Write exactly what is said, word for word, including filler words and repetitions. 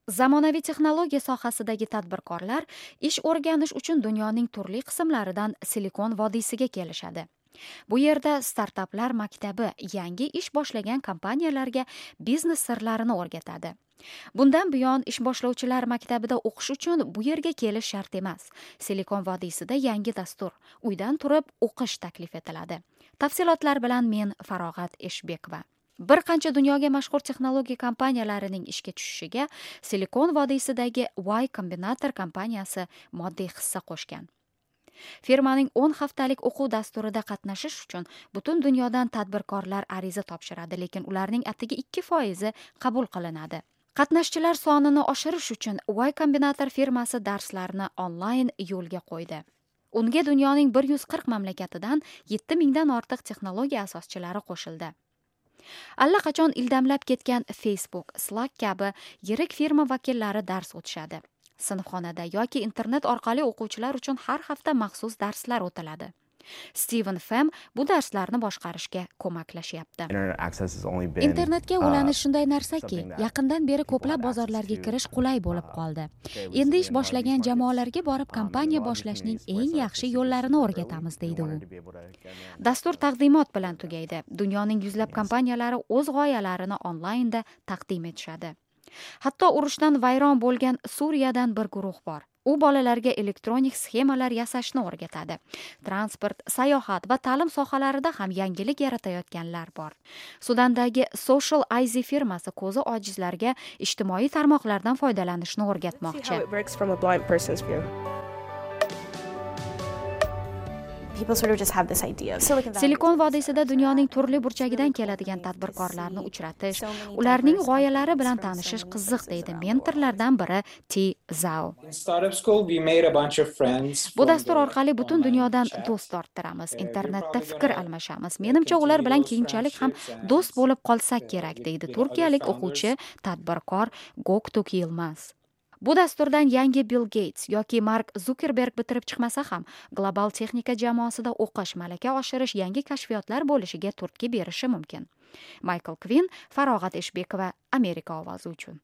Zamonaviy texnologiya sohasidagi tadbirkorlar ish o'rganish uchun dunyoning turli qismlaridan Silikon vodiysiga kelishadi. Bu yerda startaplar maktabi yangi ish boshlagan kompaniyalarga biznes sirlarini o'rgatadi. Bundan buyon ish boshlovchilar maktabida o'qish uchun bu yerga kelish shart emas. Silikon vodiysida yangi dastur uydan turib o'qish taklif etiladi. Tafsilotlar bilan men Farog'at Eshbekova. Bir qancha dunyoga mashhur texnologiya kompaniyalarining ishga tushishiga Silikon vodiysidagi Y Combinator kompaniyasi moddiy hissa qo'shgan. Firmaning o'n haftalik o'quv dasturida qatnashish uchun butun dunyodan tadbirkorlar ariza topshiradi, lekin ularning atigi ikki foizi qabul qilinadi. Qatnashchilar sonini oshirish uchun Y Combinator firmasi darslarni onlayn yo'lga qo'ydi. Unga dunyoning bir yuz qirq mamlakatidan yetti mingdan ortiq texnologiya asoschilari qo'shildi. Allaqachon ildamlab ketgan Facebook, Slack kabi yirik firma vakillari dars o'tishadi. Sinfxonada yoki internet orqali o'quvchilar uchun har hafta maxsus darslar o'tiladi. Steven Fem bu darslarni boshqarishga ko'maklashyapti. Internetga ulanish shunday narsaki, yaqindan beri ko'plab bozorlarga kirish qulay bo'lib qoldi. Endi ish boshlagan jamoalarga borib kompaniya boshlashning eng yaxshi yo'llarini o'rgatamiz, deydi u. Dastur taqdimot bilan tugaydi. Dunyoning yuzlab kompaniyalari o'z g'oyalarini onlaynda taqdim etishadi. Hatto urushdan vayron bo'lgan Suriyadan bir guruh bor. U bolalarga elektronik sxemalar yasashni o'rgatadi. Transport, sayohat va ta'lim sohalarida ham yangilik yaratayotganlar bor. Sudandagi Social I Z firmasi ko'zi ojizlarga ijtimoiy tarmoqlardan foydalanishni o'rgatmoqchi. Silikon vodiysida dunyoning turli burchagidan keladigan tadbirkorlarni uchratish, ularning g'oyalari bilan tanishish qiziq, deydi mentorlardan biri T. Zhao. Bu dastur orqali butun dunyodan do'st orttiramiz, internetda fikr almashamiz. Menimcha ular bilan keyinchalik ham do'st bo'lib qolsak kerak, deydi turkiyalik o'quvchi tadbirkor Göktuğ Yilmaz. Bu dasturdan yangi Bill Gates yoki Mark Zuckerberg bitirib chiqmasa ham global texnika jamoasida o'qish, malaka oshirish, yangi kashfiyotlar bo'lishiga turtki berishi mumkin. Michael Quinn, Farog'at Eshbekova, Amerika ovozi uchun.